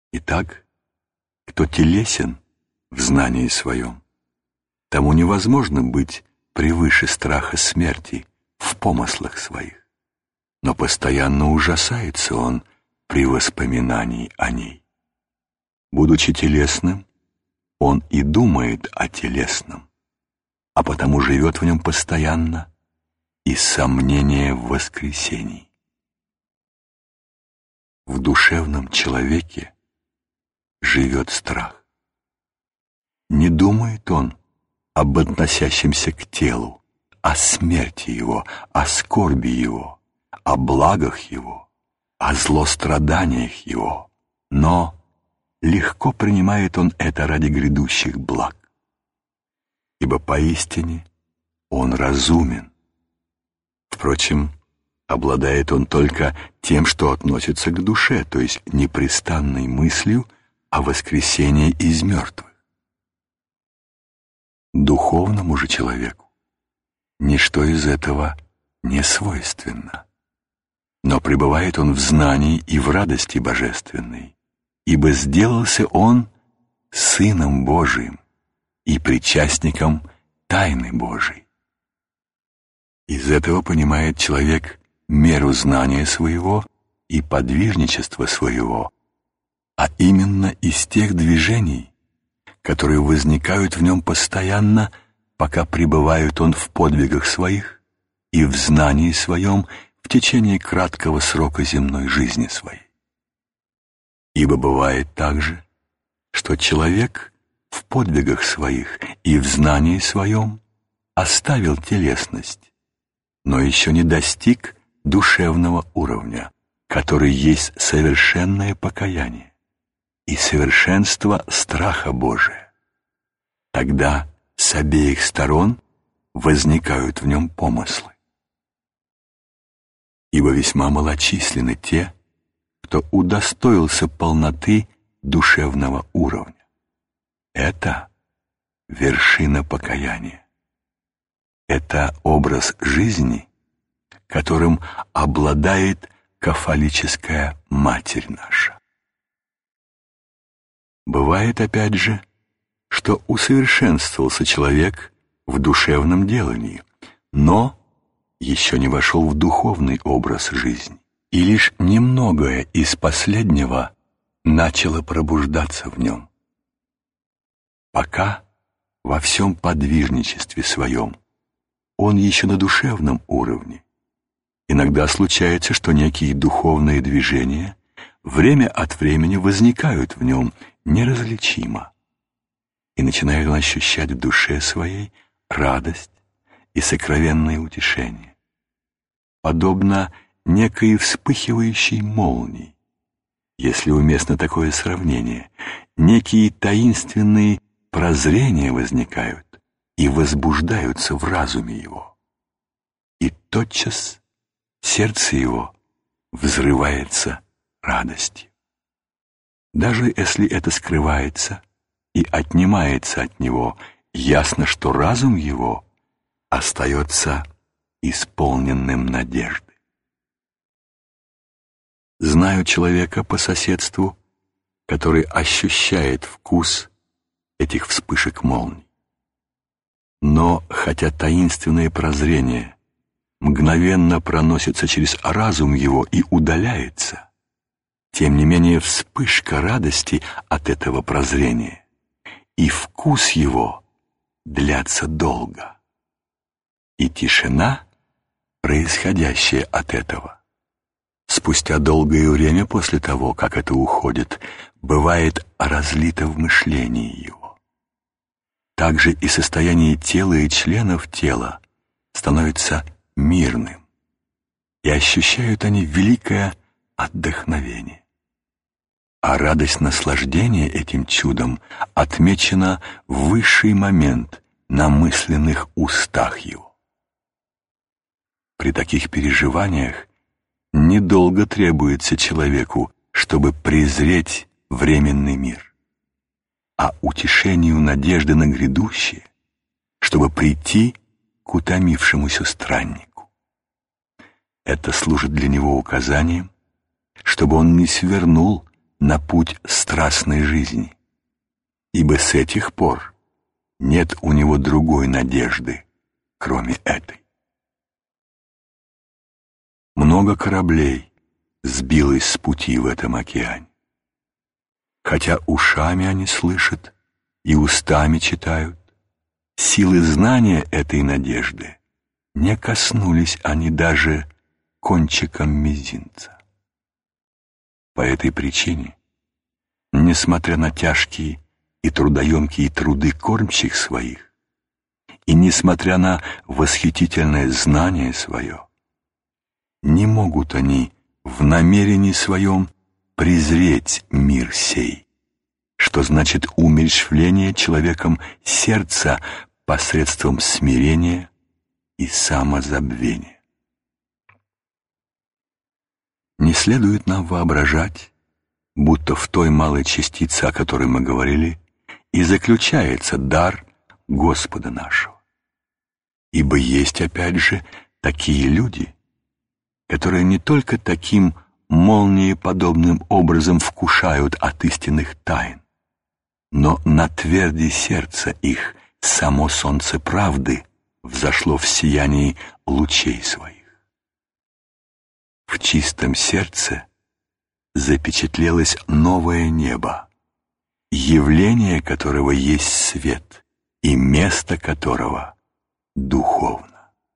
Итак, кто телесен в знании своем, тому невозможно быть превыше страха смерти в помыслах своих, но постоянно ужасается он при воспоминании о ней. Будучи телесным, он и думает о телесном, а потому живет в нем постоянно из сомнения в воскресении. В душевном человеке живет страх. Не думает он об относящемся к телу, о смерти его, о скорби его, о благах его, о злостраданиях его, но легко принимает он это ради грядущих благ. Ибо поистине он разумен. Впрочем, обладает он только тем, что относится к душе, то есть непрестанной мыслью о воскресении из мертвых. Духовному же человеку ничто из этого не свойственно, но пребывает он в знании и в радости божественной, ибо сделался он Сыном Божиим и причастником тайны Божией. Из этого понимает человек меру знания своего и подвижничества своего, а именно из тех движений, которые возникают в нем постоянно, пока пребывает он в подвигах своих и в знании своем в течение краткого срока земной жизни своей. Ибо бывает также, что человек в подвигах своих и в знании своем оставил телесность, но еще не достиг душевного уровня, который есть совершенное покаяние и совершенство страха Божия. Тогда с обеих сторон возникают в нем помыслы. Ибо весьма малочисленны те, кто удостоился полноты душевного уровня. Это вершина покаяния. Это образ жизни, которым обладает кафолическая Матерь наша. Бывает опять же, что усовершенствовался человек в душевном делании, но еще не вошел в духовный образ жизни, и лишь немногое из последнего начало пробуждаться в нем. Пока во всем подвижничестве своем он еще на душевном уровне. Иногда случается, что некие духовные движения время от времени возникают в нем неразличимо, и начинает он ощущать в душе своей радость и сокровенное утешение, подобно некой вспыхивающей молнии, если уместно такое сравнение, некие таинственные прозрения возникают и возбуждаются в разуме его, и тотчас сердце его взрывается радостью. Даже если это скрывается и отнимается от него, ясно, что разум его остается исполненным надежды. Знаю человека по соседству, который ощущает вкус этих вспышек молний. Но хотя таинственное прозрение мгновенно проносится через разум его и удаляется, тем не менее вспышка радости от этого прозрения и вкус его длятся долго. И тишина, происходящая от этого, спустя долгое время после того, как это уходит, бывает разлита в мышлении его. Также и состояние тела и членов тела становится мирным, и ощущают они великое отдохновение. А радость наслаждения этим чудом отмечена в высший момент на мысленных устах его. При таких переживаниях недолго требуется человеку, чтобы презреть временный мир, а утешению надежды на грядущее, чтобы прийти к утомившемуся страннику. Это служит для него указанием, чтобы он не свернул на путь страстной жизни, ибо с этих пор нет у него другой надежды, кроме этой. Много кораблей сбилось с пути в этом океане. Хотя ушами они слышат и устами читают, силы знания этой надежды не коснулись они даже кончиком мизинца. По этой причине, несмотря на тяжкие и трудоемкие труды кормчих своих, и несмотря на восхитительное знание свое, не могут они в намерении своем презреть мир сей, что значит умерщвление человеком сердца посредством смирения и самозабвения. Не следует нам воображать, будто в той малой частице, о которой мы говорили, и заключается дар Господа нашего. Ибо есть, опять же, такие люди, которые не только таким молниеподобным образом вкушают от истинных тайн, но на тверди сердца их само солнце правды взошло в сиянии лучей своих. В чистом сердце запечатлелось новое небо, явление которого есть свет и место которого духовно.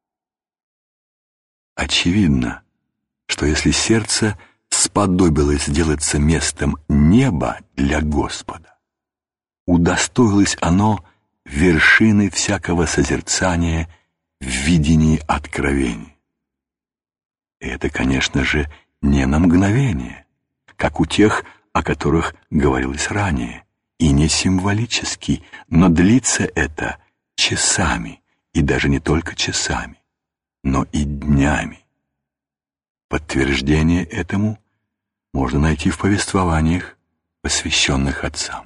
Очевидно, что если сердце сподобилось сделаться местом неба для Господа, удостоилось оно вершины всякого созерцания в видении откровения. И это, конечно же, не на мгновение, как у тех, о которых говорилось ранее, и не символически, но длится это часами, и даже не только часами, но и днями. Подтверждение этому можно найти в повествованиях, посвященных отцам.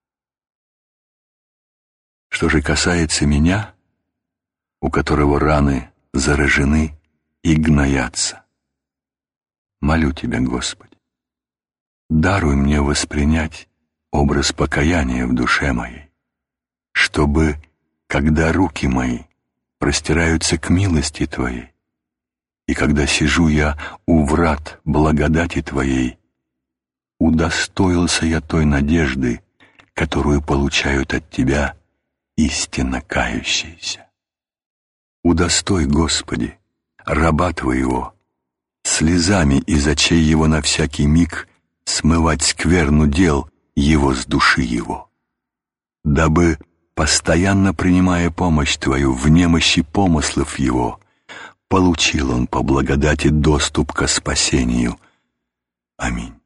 Что же касается меня, у которого раны заражены и гноятся, молю Тебя, Господи, даруй мне воспринять образ покаяния в душе моей, чтобы, когда руки мои простираются к милости Твоей, и когда сижу я у врат благодати Твоей, удостоился я той надежды, которую получают от Тебя истинно кающиеся. Удостой, Господи, раба Твоего, слезами из очей его на всякий миг смывать скверну дел его с души его, дабы, постоянно принимая помощь Твою в немощи помыслов его, получил он по благодати доступ ко спасению. Аминь.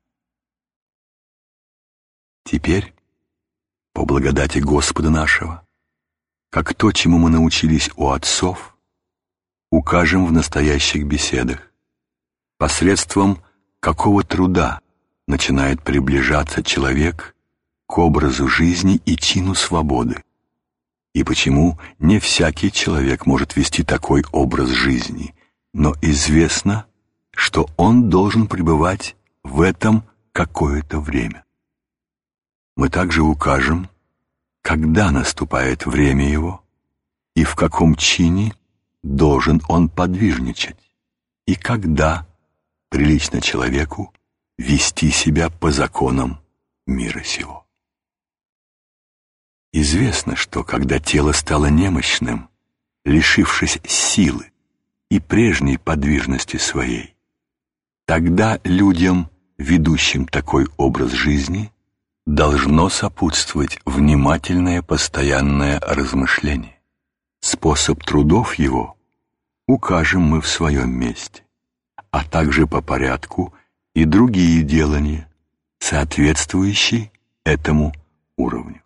Теперь, по благодати Господа нашего, как то, чему мы научились у отцов, укажем в настоящих беседах, посредством какого труда начинает приближаться человек к образу жизни и чину свободы, и почему не всякий человек может вести такой образ жизни, но известно, что он должен пребывать в этом какое-то время. Мы также укажем, когда наступает время его и в каком чине должен он подвижничать, и когда прилично человеку вести себя по законам мира сего. Известно, что когда тело стало немощным, лишившись силы и прежней подвижности своей, тогда людям, ведущим такой образ жизни, должно сопутствовать внимательное постоянное размышление. Способ трудов его укажем мы в своем месте, а также по порядку и другие делания, соответствующие этому уровню.